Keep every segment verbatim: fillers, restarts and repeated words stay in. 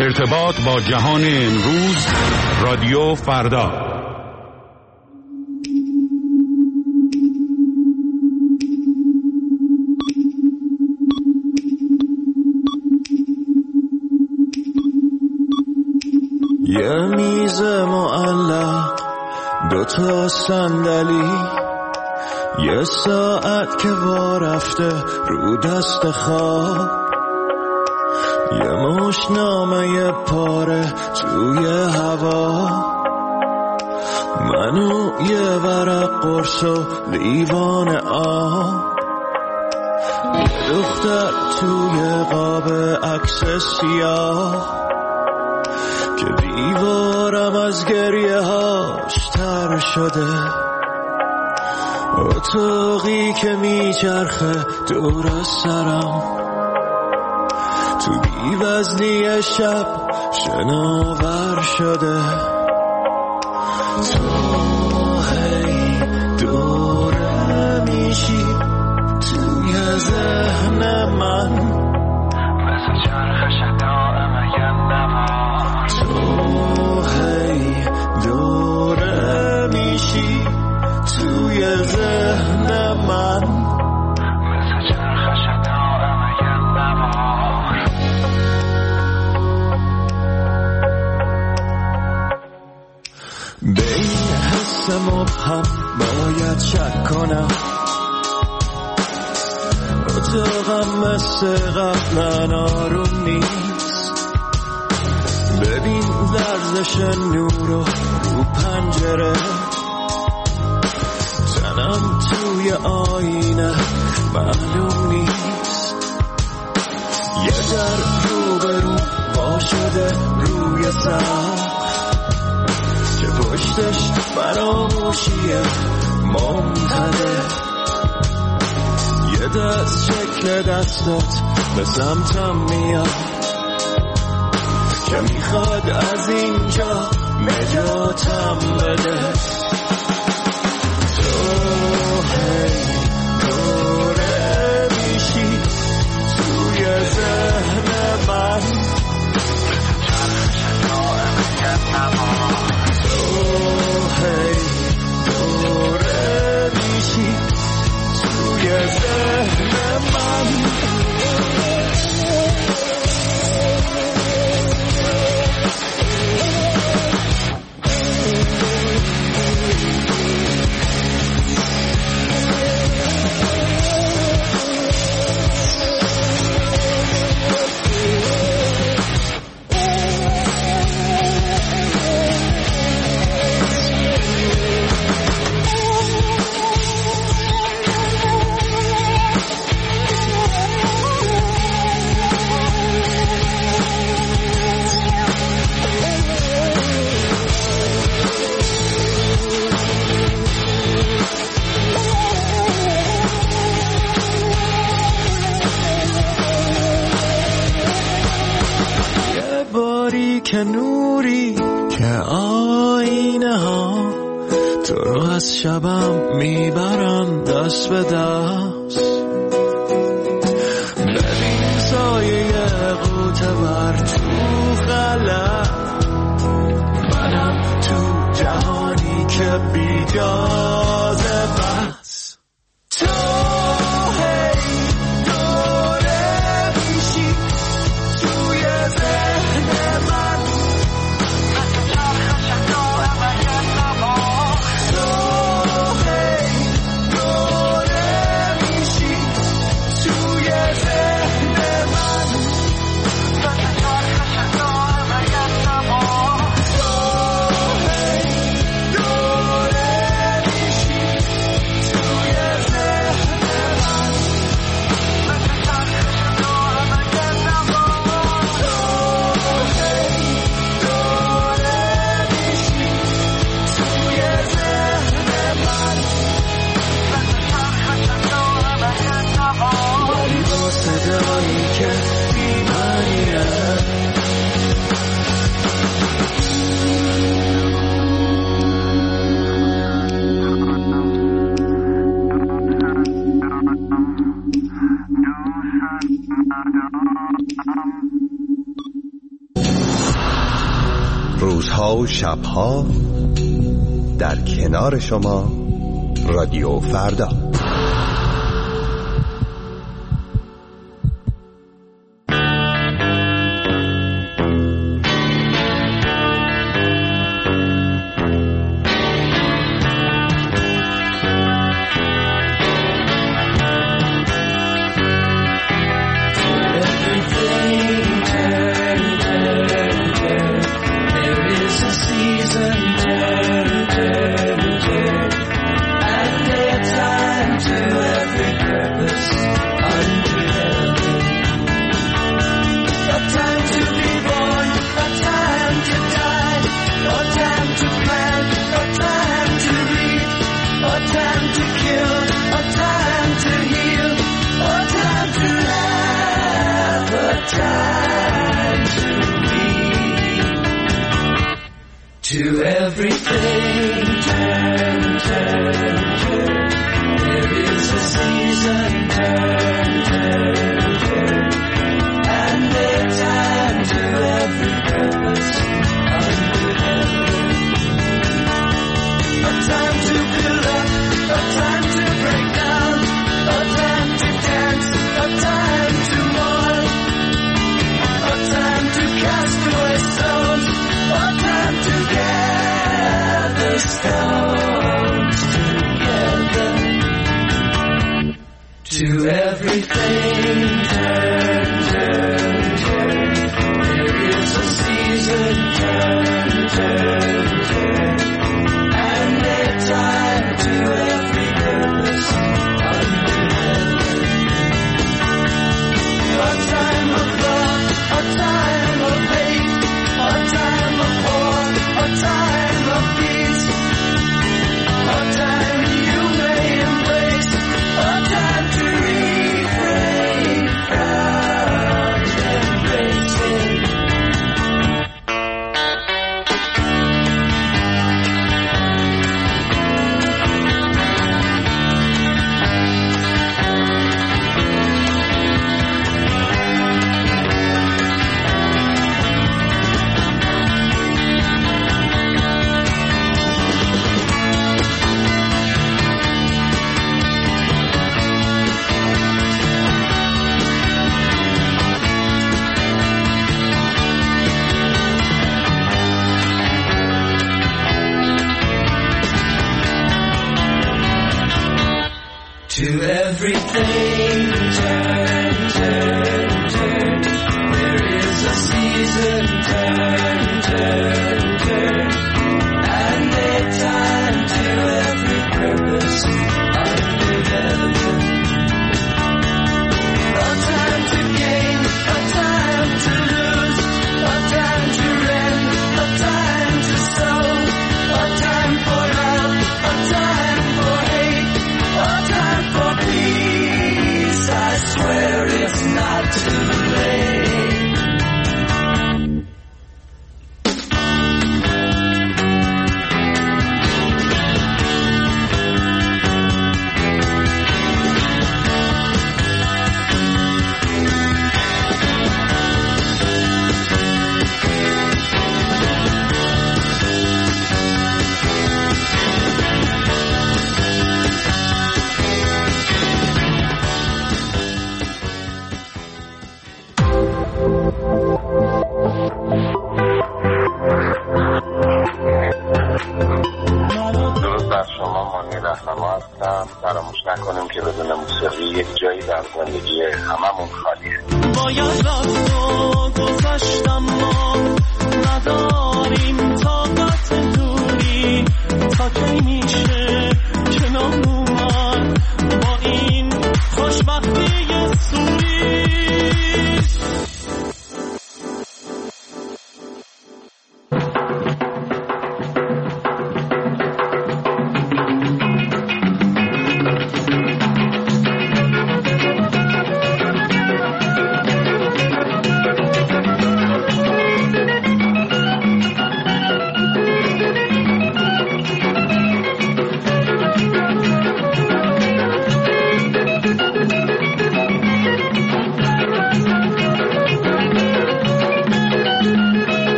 ارتباط با جهان امروز، رادیو فردا. یه میز معلق، دوتا صندلی، یه ساعت که وا رفته رو دست خواب، یه مشنامه یه پاره توی هوا، منو یه ورق قرص و لیوان آب، یه دختر توی قاب عکس سیاه که دیوارم از گریه هاش تر شده، اتاقی که میچرخه دور از سرم، تو بی‌وزنی شب شناور شده، تو هی دوره میشی توی ذهن من، مثل چرخش دائم یه نوا، تو هی دوره میشی توی ذهن من، مثل چرخش دائم یه نوا. به این حس مبهم باید شک کنم، اتاقم مثل قبلا آروم نیست، ببین لرزش نور رو رو پنجره، تنم توی آینه معلوم نیست، یه در رو به رو وا شده روی سقف که پشتش فراموشیه ممتده، یه دست شکل دستات به سمتم میاد که میخواد از اینجا نجاتم بده، تو هی دوره میشی توی ذهن من، تو هی دوره میشی توی ذهن من. که نوری که آینه ها تو رو از شبم میبرن دست به دست، ببین سایه قوطه بر تو خلا، منم تو جهانی که بیجازه بس، تو هی دوره میشی توی ذهن من، روزها و شبها در کنار شما رادیو فردا. To everything, turn, turn, turn. There is a season, turn, turn, turn. And there's time to every purpose under heaven. A time to build up, a time to break down, a time to dance, a time to mourn, a time to cast away stones, a time to gather stones together. To everything, turn, turn, turn. There is a season, turn, turn, turn. And there's time to every purpose under heaven. A time of love, a time of hate, a time of war, a time of peace, a time you may embrace, a time to refrain from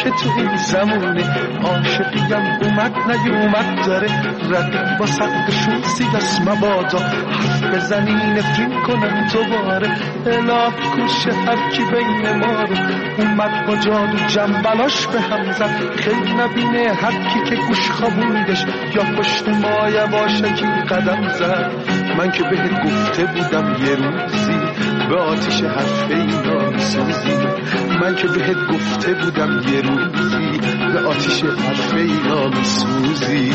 که تو این زمونه عاشقیم اومد نیومد داره رقیب با سقفشون سیاس مبادا حرف بزنی نفرین کنن دوباره اله کوشه هر کی بین ما رو اومد با جادو جنبلاش به هم زد خیلی نبینه هر کی که گوش خوابوندش یا پشت ما یواشکی قدم زد من که بهت گفته بودم یه روزی به آتیش حرف اینا میسوزی من که بهت گفته بودم یه روزی به آتیش حرف اینا میسوزی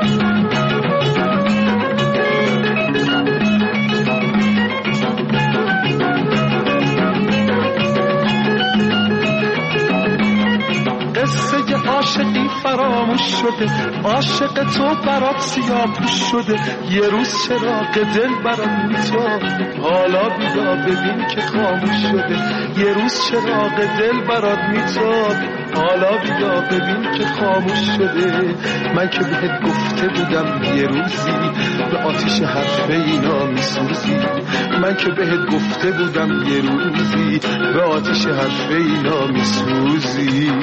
عاشقی فراموش شده عاشق تو برات سیاه پوش شده یه روز چراغ دل برات میتاب حالا بیدا ببین که خاموش شده یه روز چراغ دل برات میتاب حالا بیا ببین که خاموش شده من که بهت گفته بودم یه روزی به آتیش حرف اینا میسوزی من که بهت گفته بودم یه روزی به آتیش حرف اینا میسوزی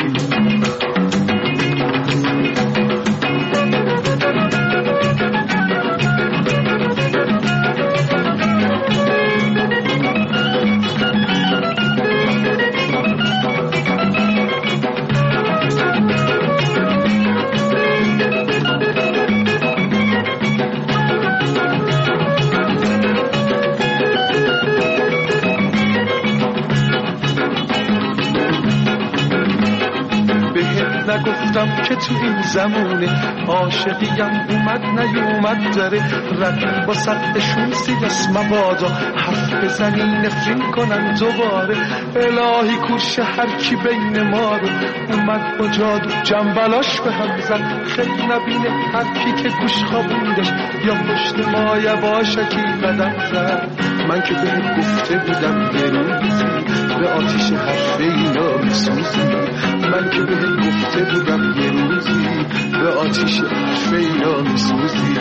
نگفتم که تو این زمونه عاشقیم اومد نیومد داره رقیب با سقفشون سیاس مبادا حرف بزنی نفرین کنن دوباره الهی کوشه هر کی بین ما رو اومد با جادو جنبلاش به هم زد خیلی نبینه هر کی که گوش خوابوندش یا پشت ما یواشکی قدم زد من که بهت گفته بودم یه روزی به آتیش حرف اینا میسوزی من که بهت گفته بودم یه روزی به آتیش حرف اینا میسوزی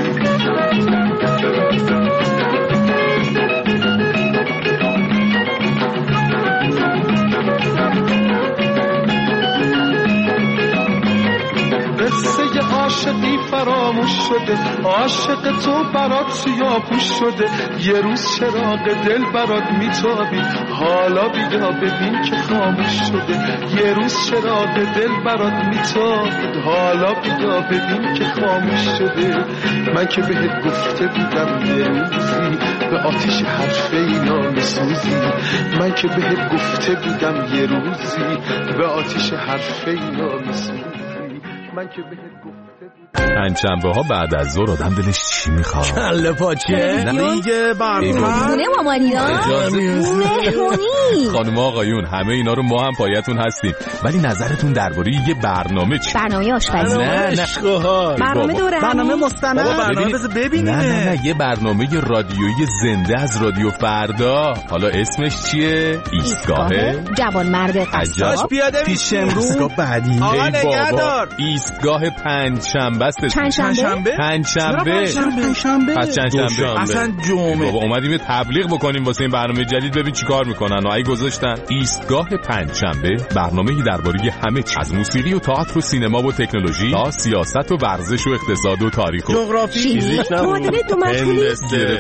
قصه عاشقی فراموش شده عاشق تو برات سیاه پوش شده یه روز چراغ دل برات میتابی حالا بیا ببین که خاموش شده یه روز چراغ دل برات میتاب حالا بیا ببین که خاموش شده من که بهت گفته بودم یه روزی به آتیش حرف اینا میسوزی من که بهت گفته بودم یه روزی به آتیش حرف اینا میسوزی من که بهت گفته پنجشنبه ها بعد از ظهر آدم دلش چی میخواد؟ کله پاچه دیگه برنامه خونه مامانینا مهمونی خانم آقایون همه اینا رو ما هم پایتون هستیم ولی نظرتون درباره یه برنامه چی؟ برنامه آشپزی نه نه برنامه دوره برنامه مستند برنامه بذار ببینیم نه نه نه یه برنامه رادیویی زنده از رادیو فردا حالا اسمش چیه؟ ایستگاه جوان مرد قصاب پیاده پیش امروز بعدی آقا نگهدار ایستگاه پنجشنبه است پنجشنبه پنجشنبه پنجشنبه پس چندشنبه اصلا جمعه بابا اومدیم یه تبلیغ بکنیم واسه این برنامه جدید ببین چیکار میکنن و ای گذاشتن ایستگاه پنجشنبه برنامه‌ای درباره همه چیز از موسیقی و تئاتر و سینما و تکنولوژی تا سیاست و ورزش و اقتصاد و تاریخ و جغرافی فیزیک معادله دو مخولی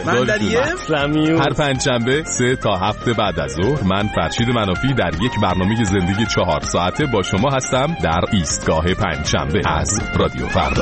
هر پنجشنبه سه تا هفت بعد از ظهر من فرشید منافی در یک برنامه زندگی چهار ساعته با شما هستم در ایستگاه پنجشنبه از رادیو فردا.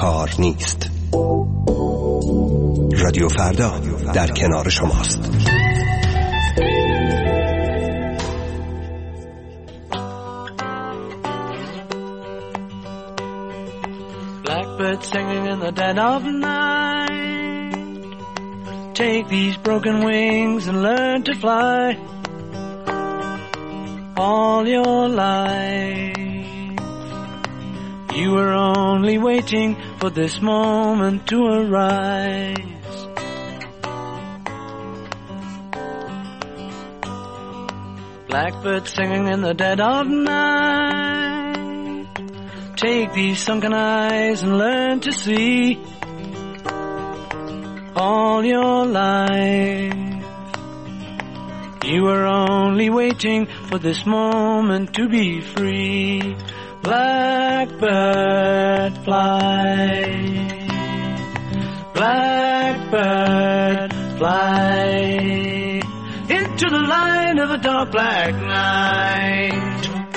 کار نیست. رادیو فردا در کنار شماست. Blackbird singing in the dead of night. Take these broken wings and learn to fly. All your life you were only waiting for this moment to arise. Blackbird singing in the dead of night. Take these sunken eyes and learn to see. All your life you were only waiting for this moment to be free. Blackbird fly, blackbird fly into the light of a dark black night.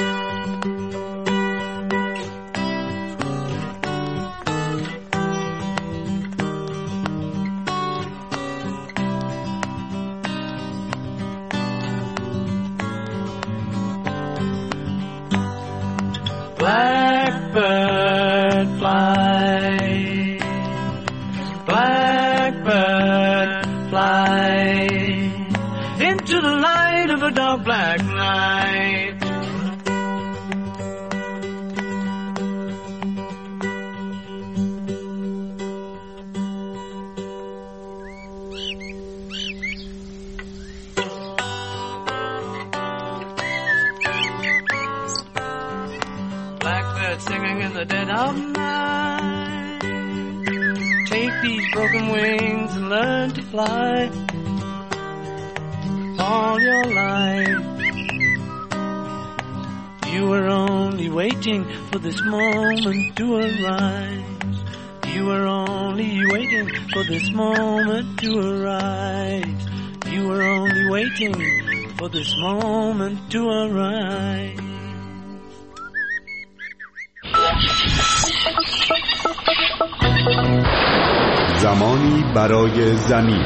Blackbird fly, blackbird fly into the light of a dark black night. Singing in the dead of night. Take these broken wings and learn to fly. All your life you were only waiting for this moment to arise. You were only waiting for this moment to arise. You were only waiting for this moment to arise. زمانی برای زمین.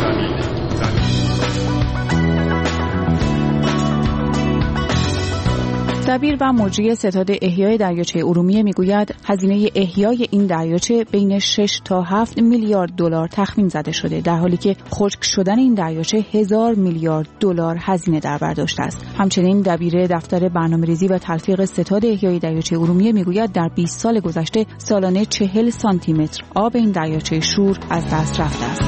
دبیر و مجری ستاد احیای دریاچه ارومیه میگوید هزینه احیای این دریاچه بین شش تا هفت میلیارد دلار تخمین زده شده، در حالی که خشک شدن این دریاچه هزار میلیارد دلار هزینه در بر داشته است. همچنین دبیر دفتر برنامه‌ریزی و تلفیق ستاد احیای دریاچه ارومیه میگوید در بیست سال گذشته سالانه چهل سانتی متر آب این دریاچه شور از دست رفته است.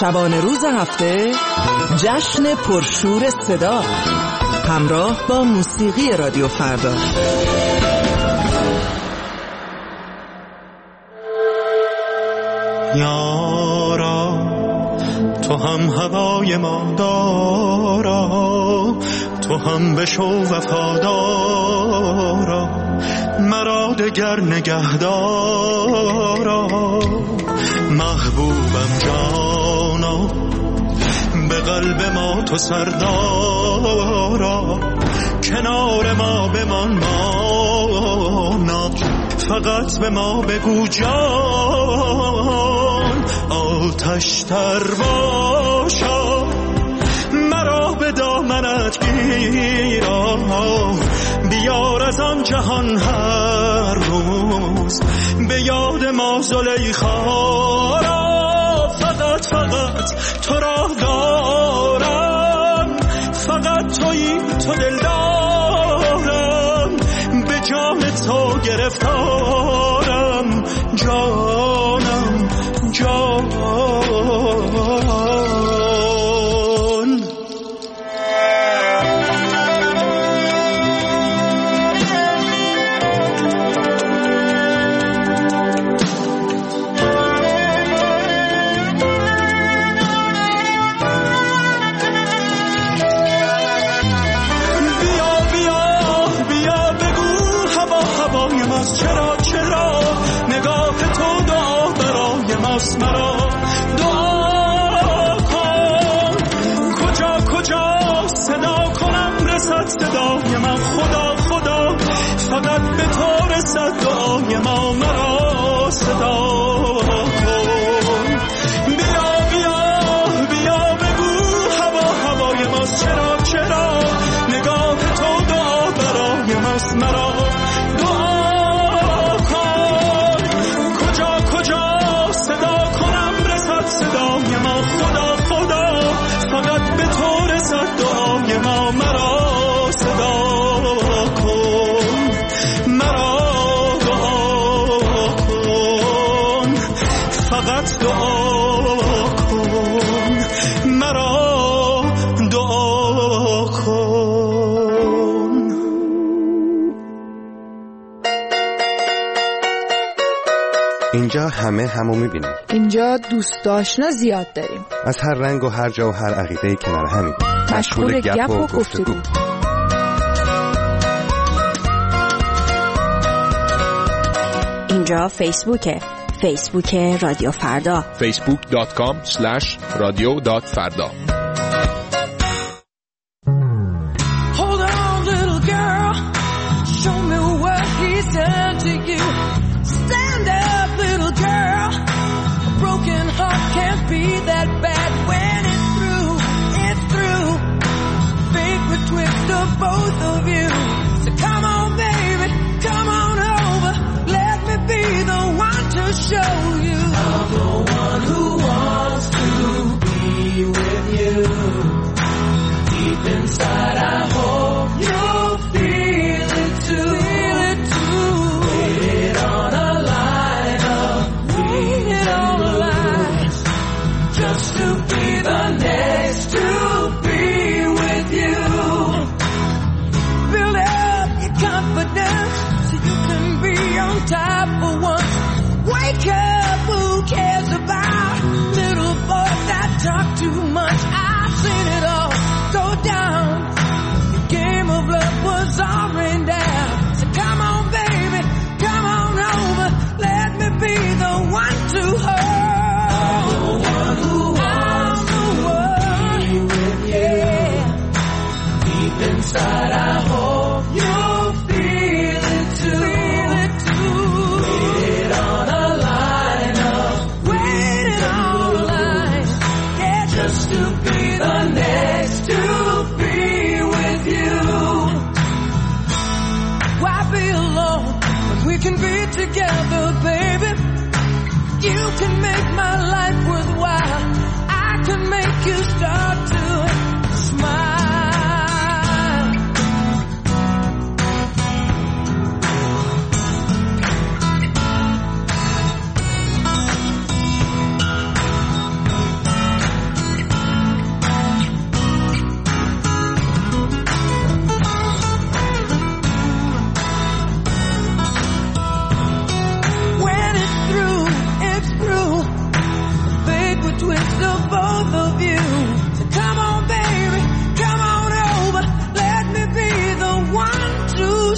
شبانه روز هفته جشن پرشور صدا همراه با موسیقی رادیو فردا. یارا تو هم هوای ما دارا، تو هم بشو وفادارا، مرا دگر نگهدارا. محبوبم جانا، به قلب ما تو سردارا، کنار ما بمان مانا، فقط به ما بگو جان، آتش تر باشا، مرا به دامنت گیرا، بیار از آن جهان هر روز به یاد ما زلیخا را. فقط فقط تو را دارم، فقط تویی تو دل دارم، به جان تو گرفتارم، جانم جان. چرا چرا نگاه تو دعا برای ماست، مرا دعا کن. کجا کجا صدا کنم رسد صدای من، خدا خدا فقط به تو رسد دعای ما، مرا صدا کن. بیا بیا بیا بگو هوا هوای ماست، چرا چرا نگاه تو دعا برای ماست، مرا اینجا همه همو میبینیم. اینجا دوست آشنا زیاد داریم. از هر رنگ و هر جا و هر عقیده‌ای کنار همیم. مشغول گپ و گفتگو. اینجا فیسبوکه. فیسبوک رادیو فردا. فیسبوک دات کام اسلش رادیو دات فردا. Both of you, so come on baby, come on over, let me be the one to show you. I'm the one who wants to be with you. Deep inside I hope you'll feel it too. Feel it too. Waited on a line of waited on a line just to be the next to be with you. Confidence so you can be on top for once. Wake up, who cares about little boys that talk too much? I've seen it all go down. The game of love was all rained down. So come on baby, come on over, let me be the one to hold. I'm the one who wants to be with you. Deep inside I hope you together, baby. You can make my life worthwhile. I can make you start to smile.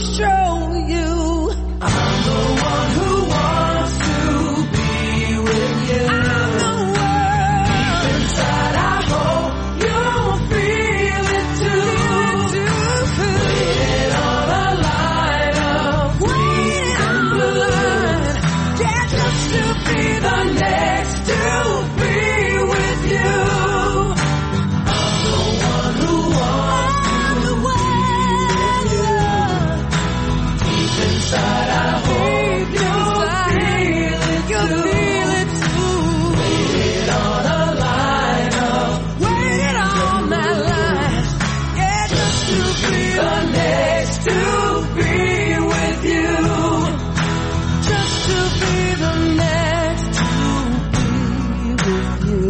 show you I'm the one who wants to be with you. I'm the one. Deep inside, I hope you'll feel it too. Waiting on a line of green and blue. Yeah, just to be the next to be with you. I'm the one who wants to be with you. Deep inside, I hope you'll feel it too. Waiting on a line of, waiting on that line. Yeah, just to be the next to be with you. Just to be the next to be with you.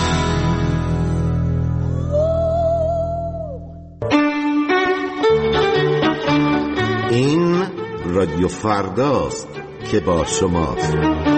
این رادیو فرداست که با شماست.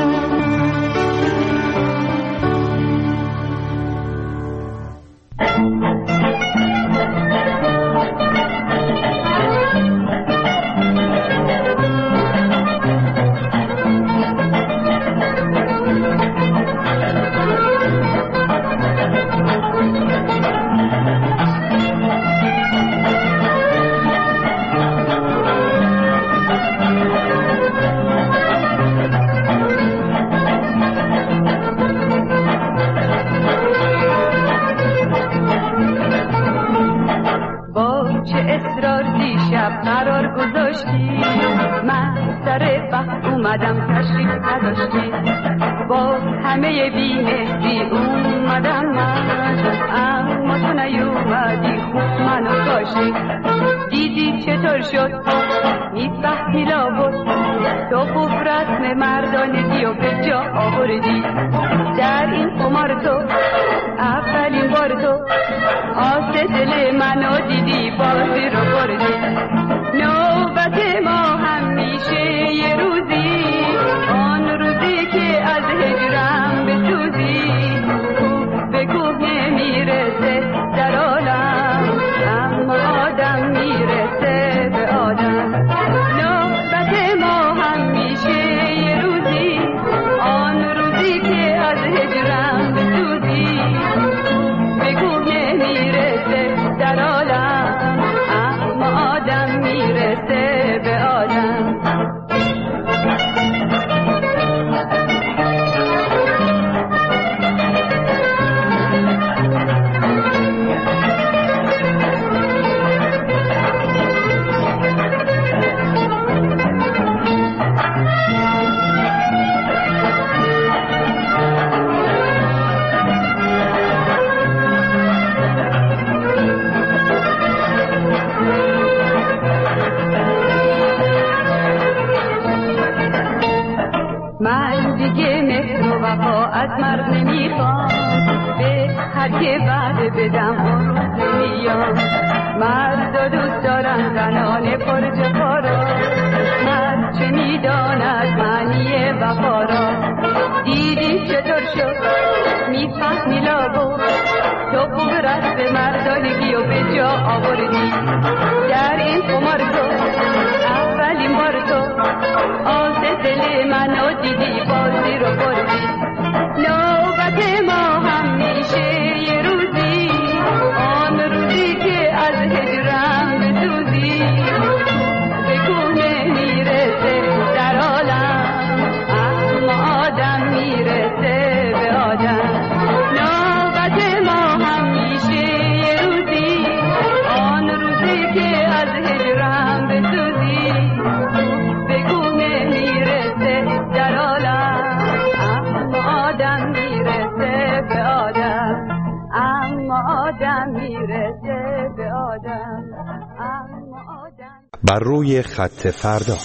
بر روی خط فردا.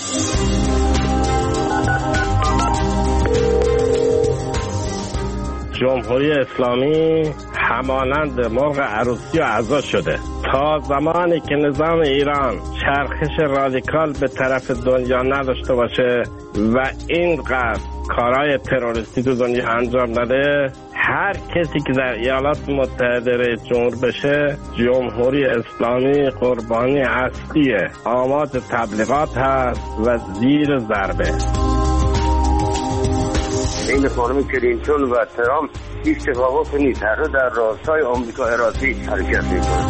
جمهوری اسلامی همانند مرغ عروسی و عزا شده. تا زمانی که نظام ایران چرخش رادیکال به طرف دنیا نداشته باشه و اینقدر کارهای تروریستی تو دنیا انجام نده، هر کسی که در ایالات متحده رئیس جمهور بشه جمهوری اسلامی قربانی اصلیه، آماده تبلیغات هست و زیر ضربه. این خانم کلینتون و ترامپ هیچ تفاوت نیست، هر دو در راستای آمریکا اراده حرکت میکنند.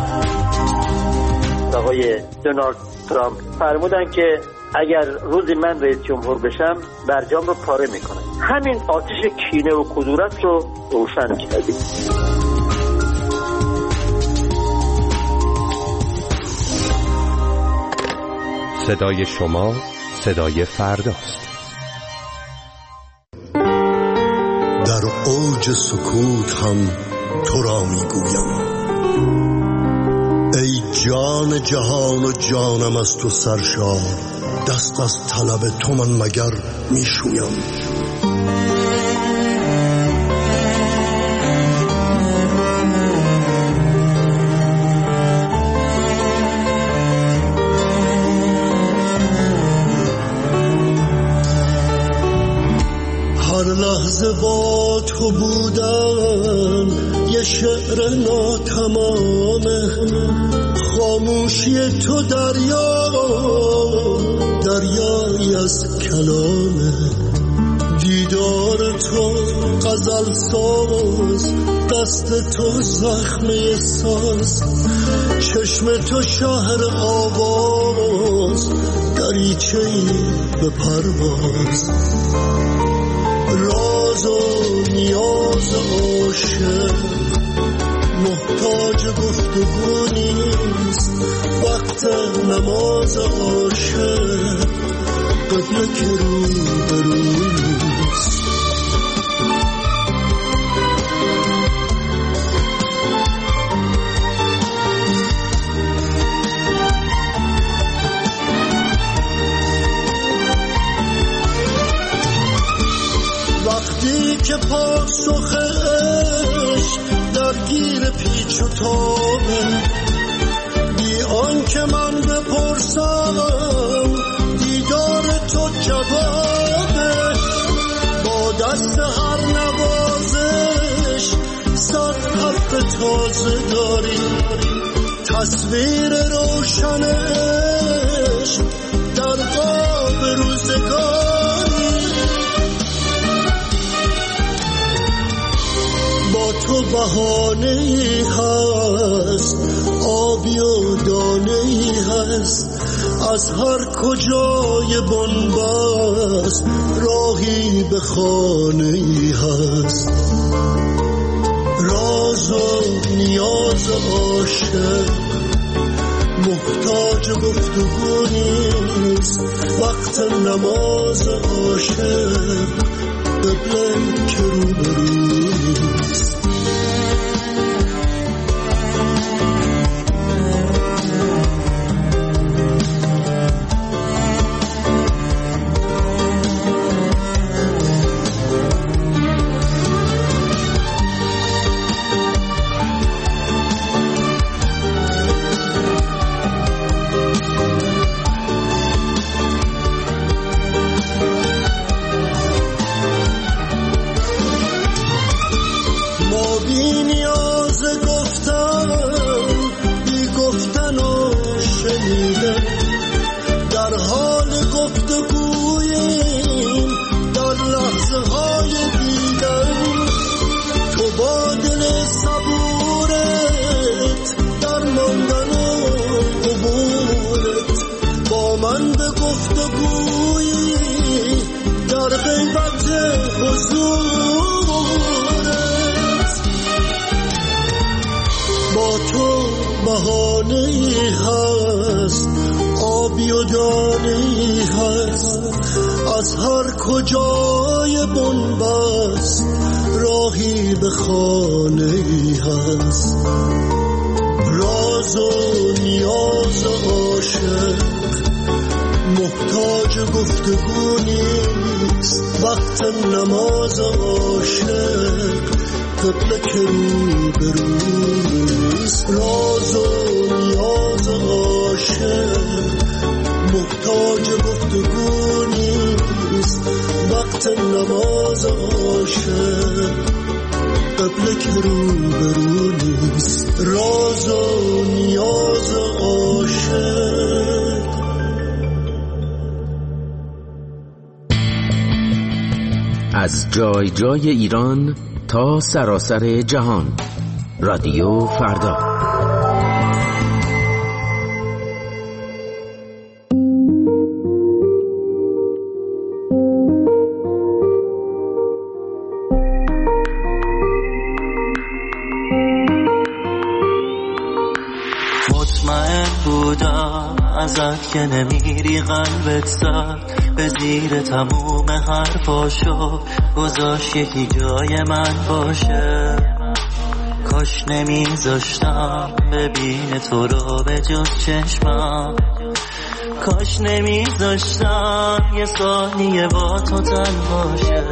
آقای دونالد ترامپ فرمودن که اگر روزی من رئیس جمهور بشم برجام رو پاره میکنم. همین آتش کینه و کدورت رو روشن کردیم. صدای شما صدای فرداست. در اوج سکوت هم تو را میگویم ای جان جهان و جانم از تو سرشار، دست از طلب تو من مگر میشویم. هر لحظه با تو بودن یه شعر ناتمامه، خاموشی تو دریا دریایی از کلامه، دیدار تو غزل ساز، دست تو زخمه ساز، چشم تو شهر آواز، دریچه‌ای به پرواز، راز و نیاز عاشق محتاج گفتگو نیست، وقت نماز عاشق قبله که رو به رو نیست. وقتی که پاسخ عشق درگیر پیچ و تابه، بی آن که من بپرسم دیدار تو جوابه، با دست هر نوازش صد حرف تازه داری، تصویر روشنش در قاب روزگاری، با تو بهانه‌ای هست، آبی و دانه‌ای هست، از هر کجای بنبست راهی به خانه‌ای هست، راز و نیاز عاشق محتاج گفتگو نیست، وقت نماز عاشق قبله که رو به رو نیست. بهانه‌ای هست، آبی و دانه‌ای هست، از هر کجای بنبست راهی به خانه‌ای هست، راز و نیاز عاشق محتاج گفتگو نیست، وقت نماز عاشق قبله که رو به رو نیست، راز و نیاز عاشق محتاج گفتگو نیست، وقت نماز عاشق قبله که رو برو نیست، راز و نیاز و عاشق. از جای جای ایران تا سراسر جهان، رادیو فردا. مطمئن بودم ازت که نمیری، قلبت زد به زیر تموم حرفاشو، گذاشت یکی جای من باشه. کاش نمیذاشتم ببین تو رو به جز چشمم، کاش نمیذاشتم یه ثانیه با تو تنها شه.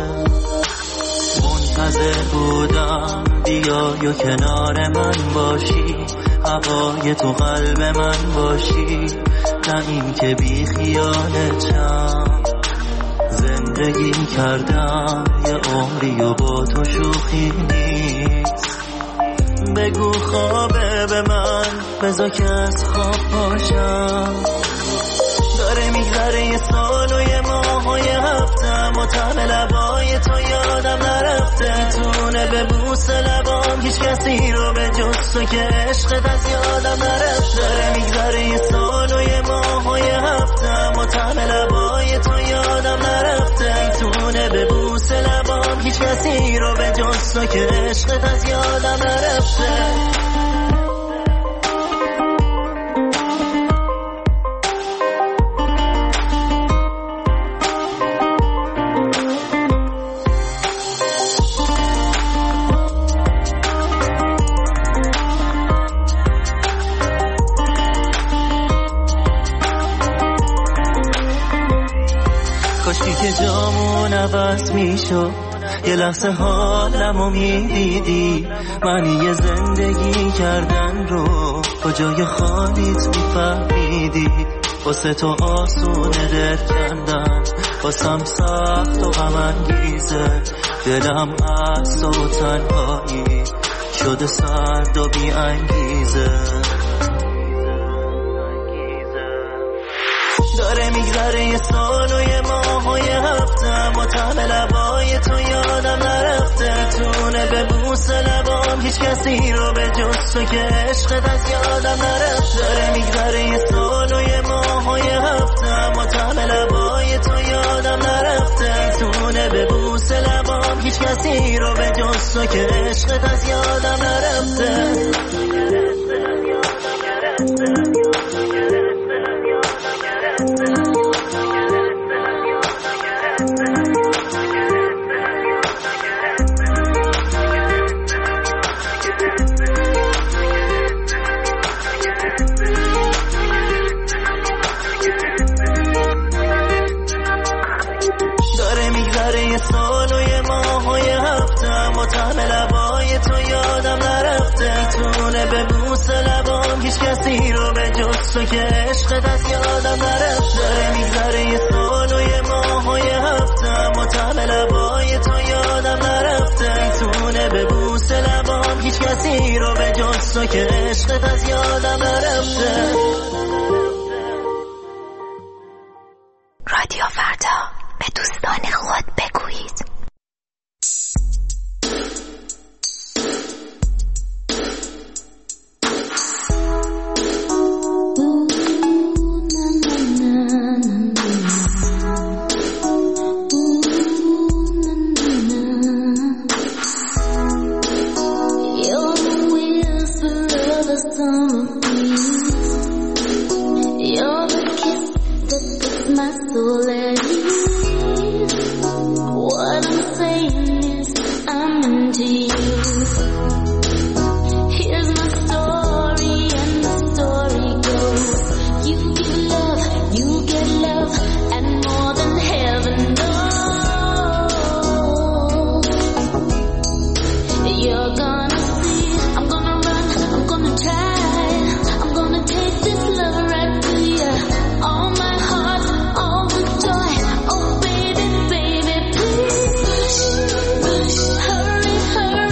منتظر بودم بیای و کنار من باشی، هوای تو قلب من باشی، نه این که بی خیالتم. زندگی کردم یه عمری و با تو شوخی نیست. بگو خوابه به من، بذار که از خواب باشم. داره میگذره یه سال و یه ماه و یه هفتم، و طعم لبای تو یادم نرفته. میتونه به بوس لبام هیچ کسی رو به جز تو که عشقت از یادم نرفته. داره میگذره یه سال و یه ماه و یه هفتم، و طعم لبای تو یادم نرفته. میتونه به بوس لبام هیچ کسی رو به جز تو که عشقت از یادم نرفته. کاشکی که جامون عوض میشد، یه لحظه حالمو میدیدی. معنی یه زندگی کردن رو کجای خالیت میفهمیدی. واسه تو آسونه دل کندن، واسم سخت و غم انگیزه. دلم از تو تنهایی شده سرد و بی انگیزه. داره میگذره یه سال و یه ماه و یه هفتم، و طعم لبای تو یادم نرفته. تونه به بوس لبام هیچ کسی رو به جز تو که عشقت از یادم نرفته. داره میگذره یه سال و یه ماه و یه هفتم، و طعم لبای تو یادم نرفته. تونه به بوس لبام هیچ کسی رو به جز تو که عشقت از یادم نرفته. سال و یه ماه و یه هفتم، و طعم لبای تو یادم نرفته. تونه به بوس لبام هیچ کسی رو به جز تو که عشقت از یادم نرفته. داره میگذره یه سال و یه ماه و یه هفتم، و طعم لبای تو یادم نرفته. تونه به بوس لبام هیچ کسی رو به جز تو که عشقت از یادم نرفته. رادیو فردا، به دوستان خود بگویید. Hurry, hurry.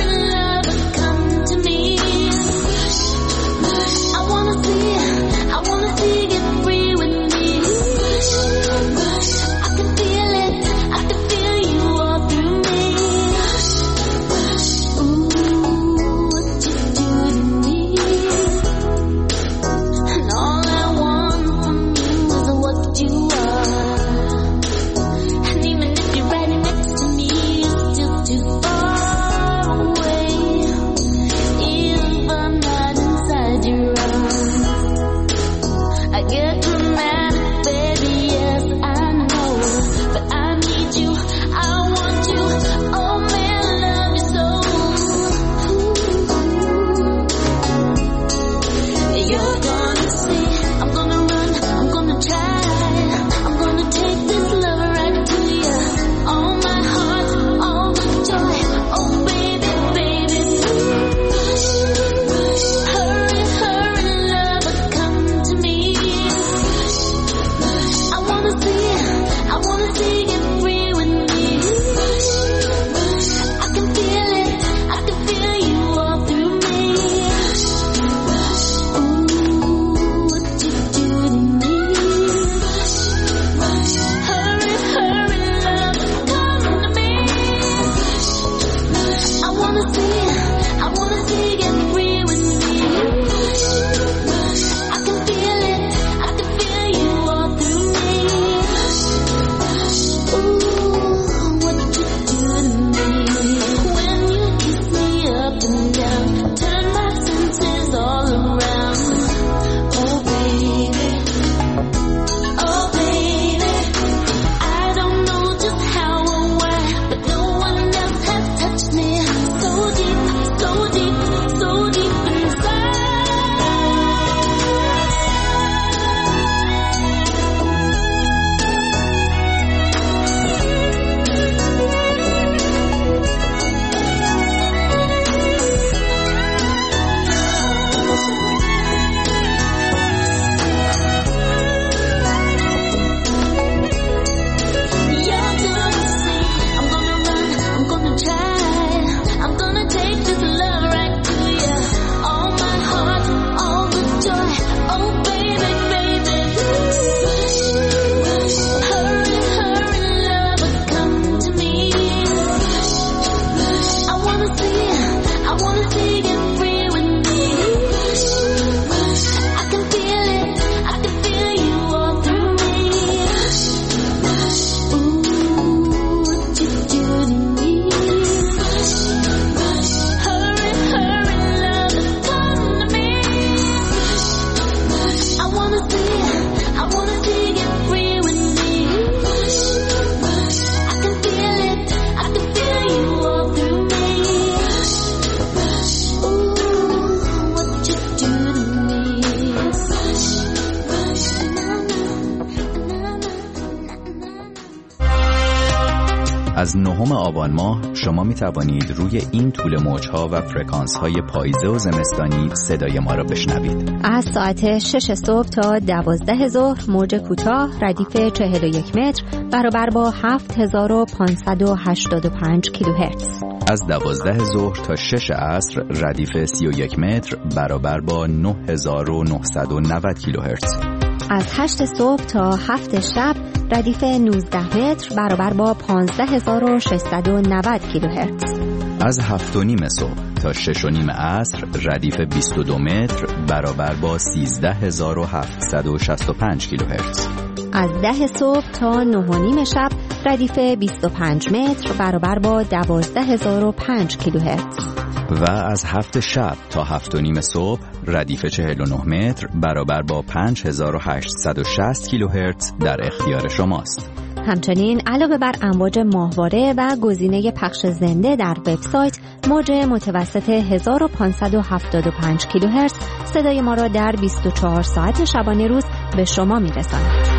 از نهم آبان ماه شما می توانید روی این طول موجها و فرکانس های پاییزه و زمستانی صدای ما را بشنوید. از ساعت شش صبح تا دوازده ظهر موج کوتاه ردیف چهل و یک متر برابر با هفت هزار و پانصد و هشتاد و پنج کیلوهرتز. از دوازده ظهر تا شش عصر ردیف سی و یک متر برابر با نه هزار و نهصد و نود کیلوهرتز. از هشت صبح تا هفت شب ردیف نوزده متر برابر با پانزده هزار و ششصد و نود کیلوهرتز. از هفت و نیم صبح تا شش و نیم عصر ردیف بیست و دو متر برابر با سیزده هزار و هفتصد و شصت و پنج کیلوهرتز. از ده صبح تا نه و نیم شب ردیف بیست و پنج متر برابر با دوازده هزار و پنج کیلوهرتز. و از هفت شب تا هفت و نیم صبح ردیف چهل و نه متر برابر با پنج هزار و هشتصد و شصت کیلوهرتز در اختیار شماست. همچنین علاوه بر امواج ماهواره و گزینه پخش زنده در وبسایت، موج متوسط هزار و پانصد و هفتاد و پنج کیلوهرتز صدای ما را در بیست و چهار ساعت شبانه روز به شما می‌رساند.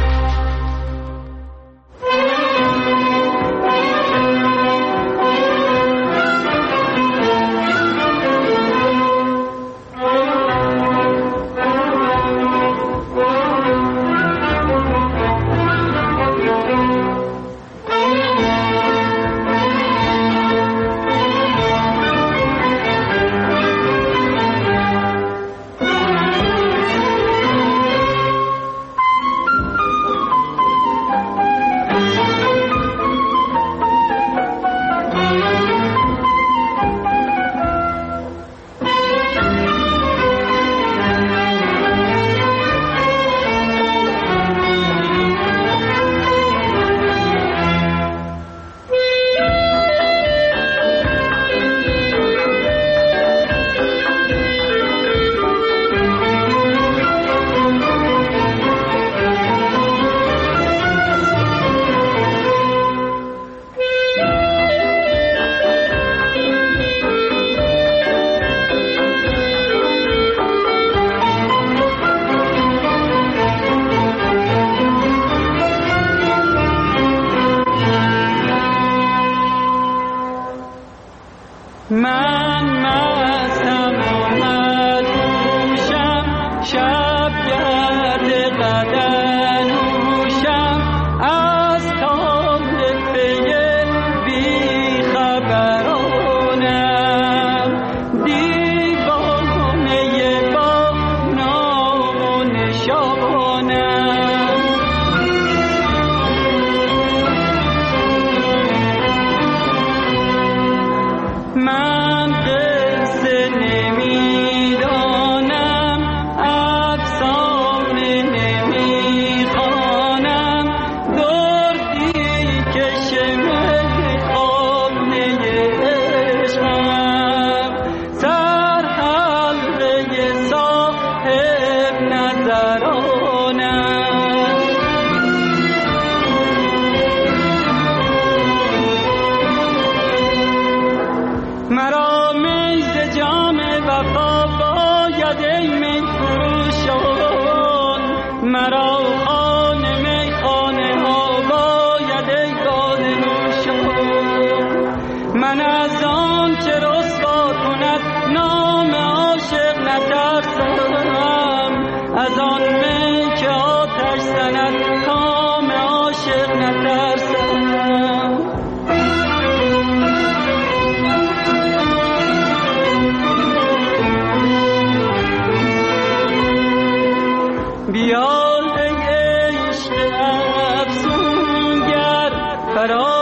بیا ای عشق افسونگر فرا